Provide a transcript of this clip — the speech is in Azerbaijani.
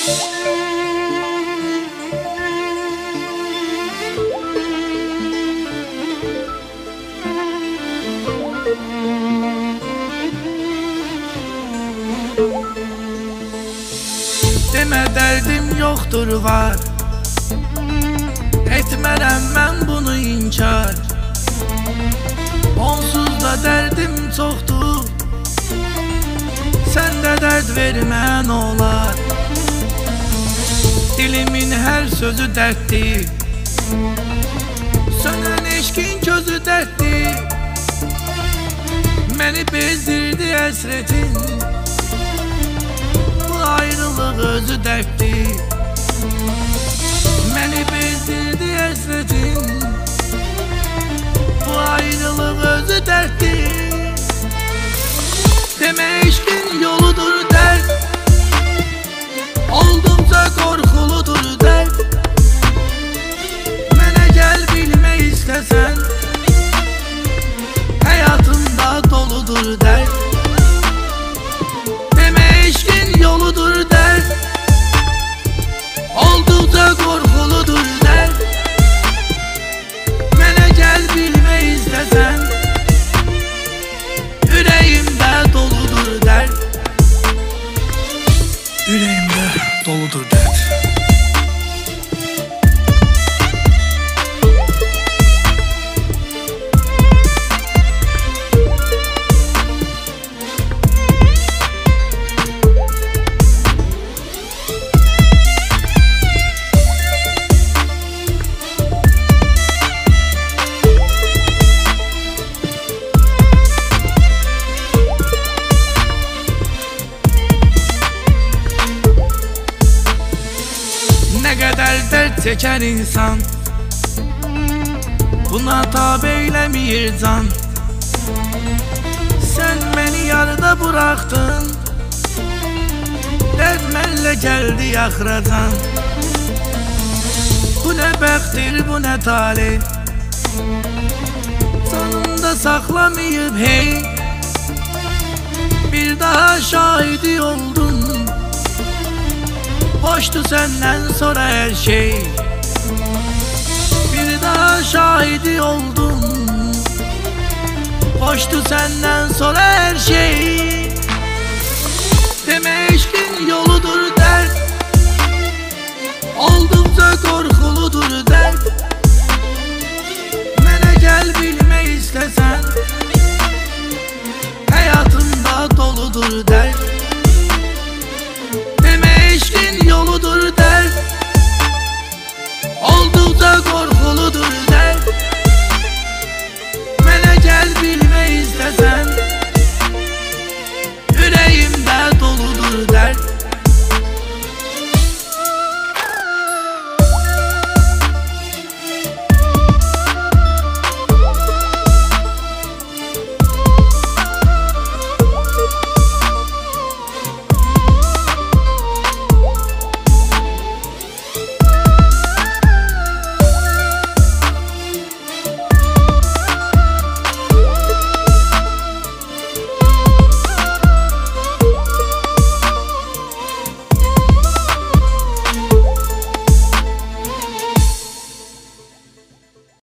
Demə dərdim yoxdur var, etmərəm mən bunu inkar. Onsuz da dərdim çoxdur, səndə dərd vermən olar. Dilimin hər sözü dərddir, sönən eşqin közü dərddir. Məni bezdirdi əsrətin, ayrılıq özü dərddir. Məni bezdirdi əsrətin, bu ayrılıq özü dərddir. Demə eşqin yoludur dərd, olduqca qorxuludur dərd. Mənə gəl bilmək istəsən, həyatımda doludur dərd. Yoludur dərd, olduqca qorxuludur dərd. Mənə gəl bilmək istəsən, ürəyimdə doludur dərd. Ürəyimdə doludur dərd. Nə qədər dərd çəkər insan, buna tab eyləmir can. Sən məni yarıda buraxdın, dərd mənlə gəldi axıracan. Bu nə bəxtdir, bu nə talih, canımda saxlamayıb hey. Bir daha şahidi oldum, boşdu səndən sonra hər şey. Bir daha şahidi oldum, boşdu səndən sonra hər şey. Demə eşqin yoludur dərd, olduqca qorxuludur dərd. Mənə gəl bilmək istəsən, həyatımda doludur dərd. Yoludur dərd, olduqca qorxuludur